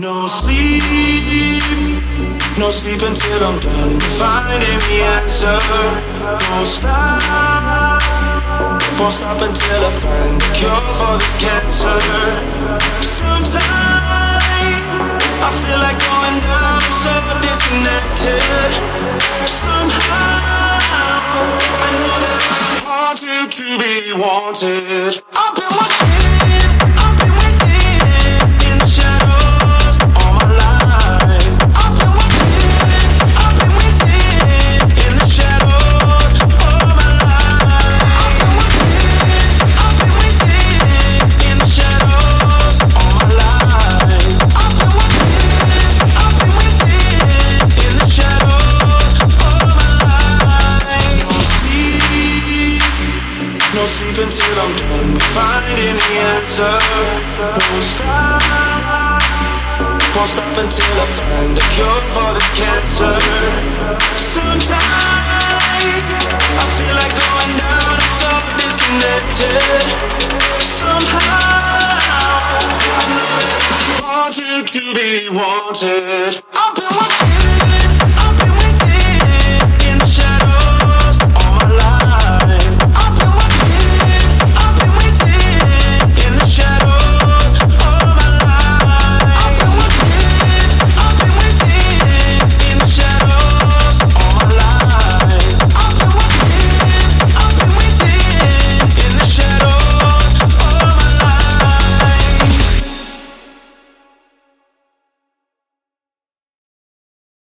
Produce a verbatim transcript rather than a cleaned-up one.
No sleep, no sleep until I'm done finding the answer. Won't stop, won't stop until I find the cure for this cancer. Sometimes I feel like going down, I'm so disconnected. Somehow I know that I'm haunted to be wanted. I've been watching, I've been waiting in the shadows all my life. I've been watching, I've been waiting in the shadows all my life. I've been watching, I've been waiting in the shadows all my life. I've been watching, I've been waiting in the shadows all my life. No sleep, no sleep until I'm done finding the answer. Won't stop, won't stop until I find a cure for this cancer. Sometimes I feel like going down, I'm so disconnected. Somehow I know that I want you to be wanted.